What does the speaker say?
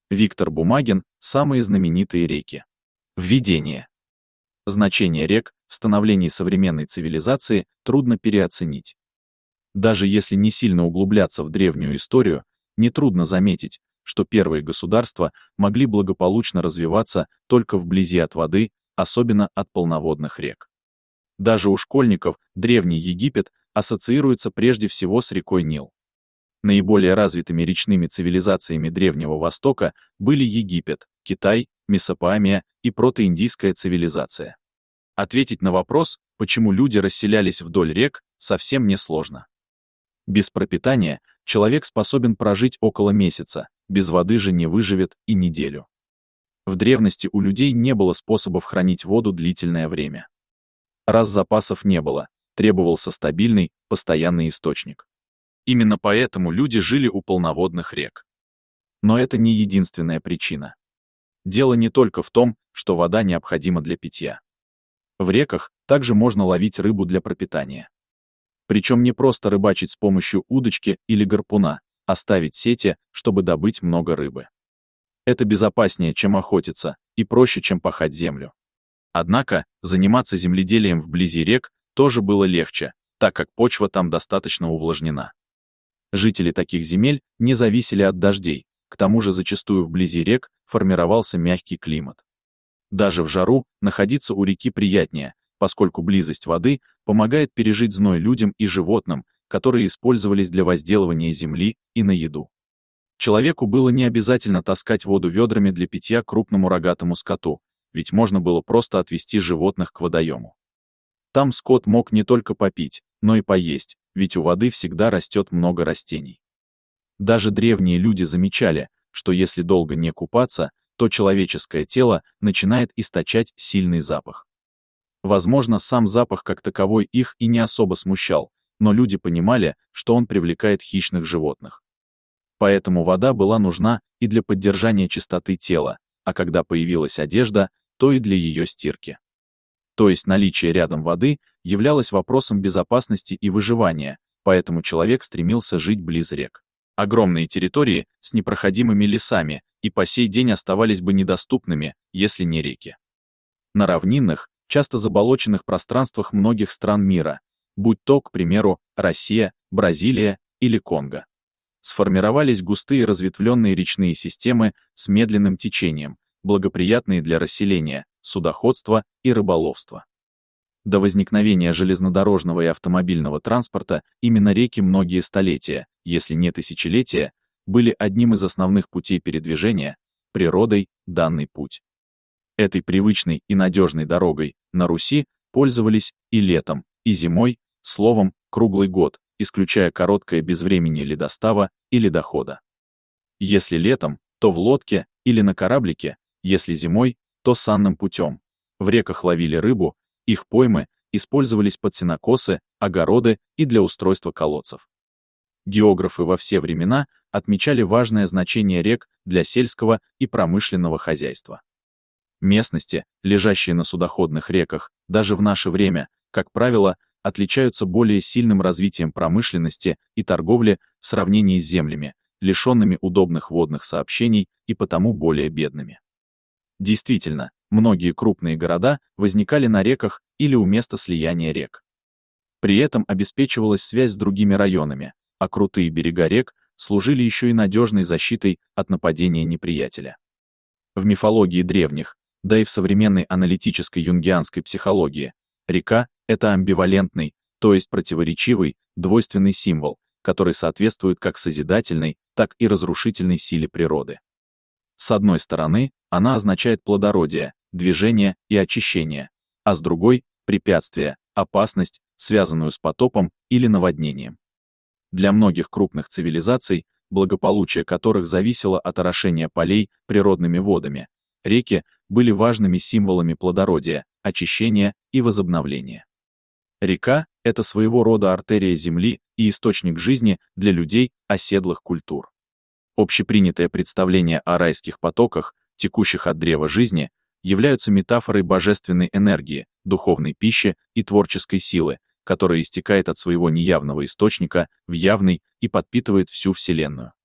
Виктор Бумагин. Самые знаменитые реки. Введение. Значение рек в становлении современной цивилизации трудно переоценить. Даже если не сильно углубляться в древнюю историю, нетрудно заметить, что первые государства могли благополучно развиваться только вблизи от воды, особенно от полноводных рек. Даже у школьников Древний Египет ассоциируется прежде всего с рекой Нил. Наиболее развитыми речными цивилизациями Древнего Востока были Египет, Китай, Месопотамия и протоиндийская цивилизация. Ответить на вопрос, почему люди расселялись вдоль рек, совсем несложно. Без пропитания человек способен прожить около месяца, без воды же не выживет и неделю. В древности у людей не было способов хранить воду длительное время. Раз запасов не было, требовался стабильный, постоянный источник. Именно поэтому люди жили у полноводных рек. Но это не единственная причина. Дело не только в том, что вода необходима для питья. В реках также можно ловить рыбу для пропитания. Причем не просто рыбачить с помощью удочки или гарпуна, а ставить сети, чтобы добыть много рыбы. Это безопаснее, чем охотиться, и проще, чем пахать землю. Однако, заниматься земледелием вблизи рек тоже было легче, так как почва там достаточно увлажнена. Жители таких земель не зависели от дождей, к тому же зачастую вблизи рек формировался мягкий климат. Даже в жару находиться у реки приятнее, поскольку близость воды помогает пережить зной людям и животным, которые использовались для возделывания земли и на еду. Человеку было не обязательно таскать воду ведрами для питья крупному рогатому скоту, ведь можно было просто отвести животных к водоему. Там скот мог не только попить, но и поесть, ведь у воды всегда растет много растений. Даже древние люди замечали, что если долго не купаться, то человеческое тело начинает источать сильный запах. Возможно, сам запах как таковой их и не особо смущал, но люди понимали, что он привлекает хищных животных. Поэтому вода была нужна и для поддержания чистоты тела, а когда появилась одежда, то и для ее стирки. То есть наличие рядом воды являлось вопросом безопасности и выживания, поэтому человек стремился жить близ рек. Огромные территории с непроходимыми лесами и по сей день оставались бы недоступными, если не реки. На равнинных, часто заболоченных пространствах многих стран мира, будь то, к примеру, Россия, Бразилия или Конго, сформировались густые разветвленные речные системы с медленным течением, благоприятные для расселения, судоходства и рыболовства. До возникновения железнодорожного и автомобильного транспорта именно реки многие столетия, если не тысячелетия, были одним из основных путей передвижения, природой данный путь. Этой привычной и надежной дорогой на Руси пользовались и летом, и зимой, словом, круглый год, исключая короткое безвременье ледостава и ледохода. Если летом, то в лодке или на кораблике, если зимой, то санным путем. В реках ловили рыбу, их поймы использовались под сенокосы, огороды и для устройства колодцев. Географы во все времена отмечали важное значение рек для сельского и промышленного хозяйства. Местности, лежащие на судоходных реках, даже в наше время, как правило, отличаются более сильным развитием промышленности и торговли в сравнении с землями, лишенными удобных водных сообщений и потому более бедными. Действительно, многие крупные города возникали на реках или у места слияния рек. При этом обеспечивалась связь с другими районами, а крутые берега рек служили еще и надежной защитой от нападения неприятеля. В мифологии древних, да и в современной аналитической юнгианской психологии, река — это амбивалентный, то есть противоречивый, двойственный символ, который соответствует как созидательной, так и разрушительной силе природы. С одной стороны, она означает плодородие, движение и очищение, а с другой — препятствие, опасность, связанную с потопом или наводнением. Для многих крупных цивилизаций, благополучие которых зависело от орошения полей природными водами, реки были важными символами плодородия, очищения и возобновления. Река — это своего рода артерия земли и источник жизни для людей оседлых культур. Общепринятое представление о райских потоках, текущих от древа жизни, являются метафорой божественной энергии, духовной пищи и творческой силы, которая истекает от своего неявного источника в явный и подпитывает всю Вселенную.